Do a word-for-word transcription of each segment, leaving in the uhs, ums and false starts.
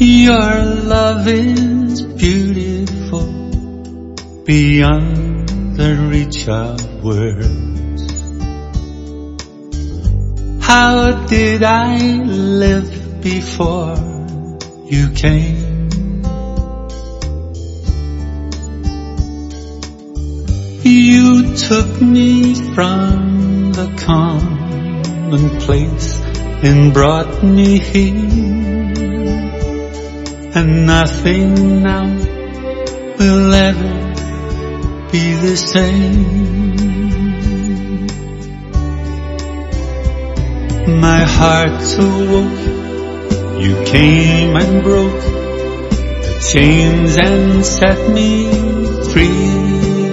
Your love is beautiful beyond the reach of words. How did I live before you came? You took me from the commonplace and brought me here, and nothing now will ever be the same. My heart awoke, you came and broke the chains and set me free.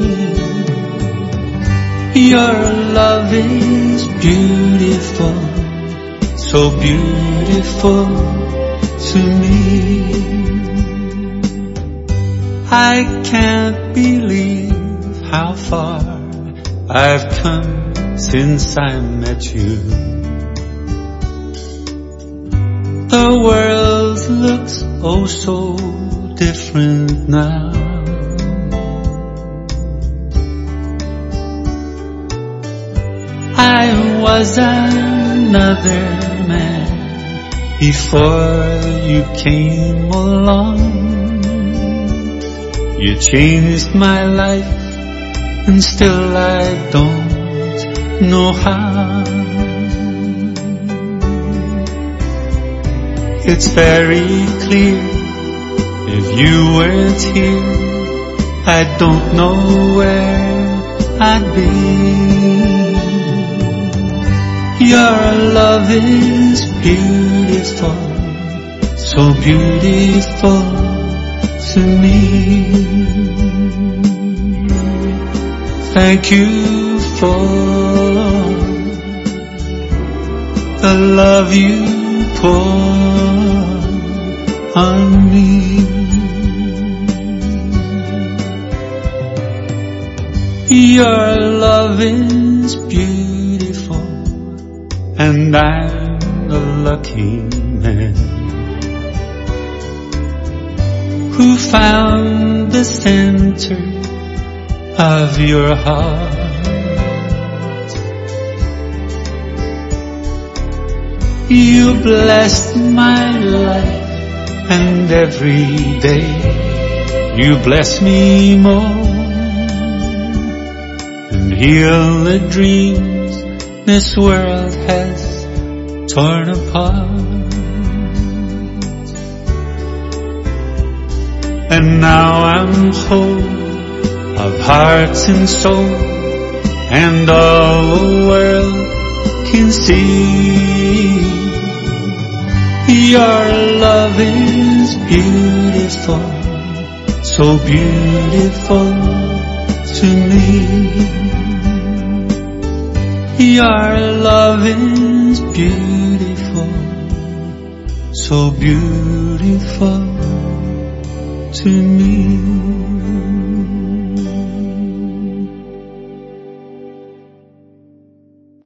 Your love is beautiful, so beautiful to me. I can't believe how far I've come since I met you. The world looks oh so different now. I was another man before you came along. You changed my life, and still I don't know how. It's very clear, if you weren't here, I don't know where I'd be. Your love is beautiful, so beautiful to me. Thank you for the love you pour on me. Your love is beautiful, and I'm a lucky man who found the center of your heart. You blessed my life, and every day you bless me more, and heal the dreams this world has torn apart. And now I'm whole of heart and soul, and all the world can see your love is beautiful, so beautiful to me. Your love is beautiful, so beautiful to me.